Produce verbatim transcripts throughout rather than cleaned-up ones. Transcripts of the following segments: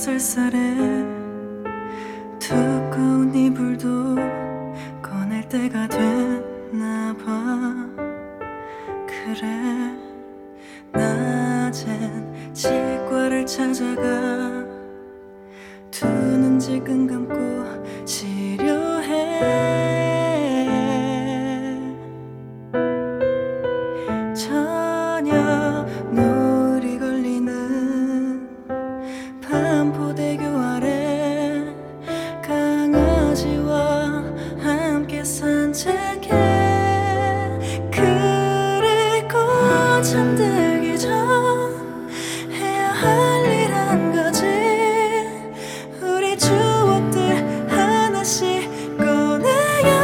쌀쌀해. 두꺼운 이불도 꺼낼 때가 됐나봐. 그래, 낮엔 치과를 찾아가 두 눈 지금 감고 치료해. 저녁 노을이 걸리는 반포대교 아래 강아지와 함께 산책해. 그리고 잠들기 전 해야 할 일 한 가지. 우리 추억들 하나씩 꺼내야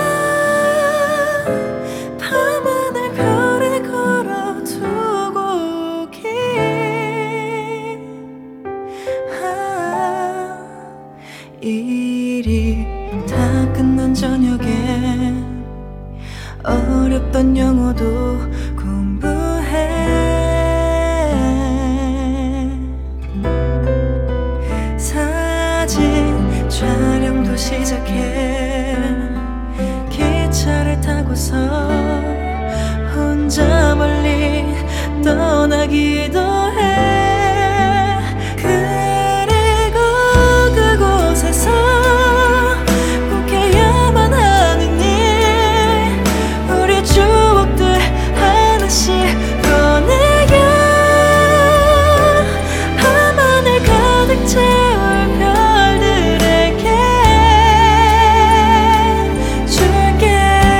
밤하늘 별에 걸어두고 오기. 아, 일이 다 끝난 저녁에 어렵던 영어도 공부해. 사진 촬영도 시작해. 기차를 타고서 혼자 멀리 떠나기도 해. 그리고 그곳에서 꼭 해야만 하는 일. 우리 추억들 하나씩 꺼내야 밤하늘 가득 채울 별들에게 줄게.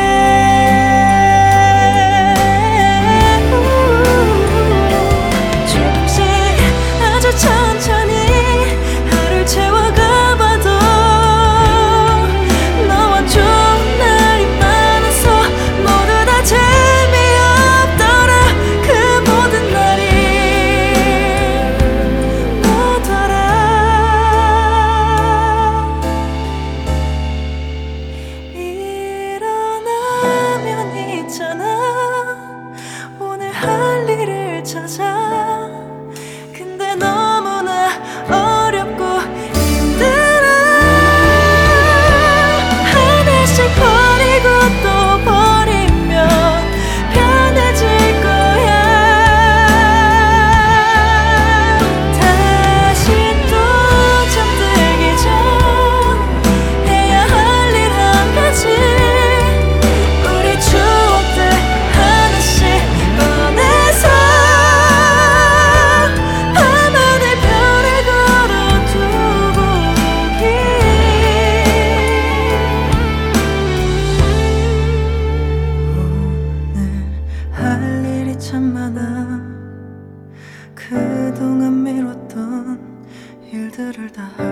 조금씩 아주 천천히 하루를 채워가봐도 너와 좋은 날이 많아서 모두 다 재미없더라. 그 모든 날이 오더라. 일어나면 있잖아 오늘 할 일을 찾아. 근데 너무나 어렵고 힘들어. 하나씩 버리고 또 버리면 편해질 거야. 다시 또 잠들기 전 해야 할 일 한 가지. 우리 추억들 하나씩 꺼내서 밤하늘 별에 걸어두고 오기. 오늘 할 일이 참 많아. 그동안 미뤘던 일들을 다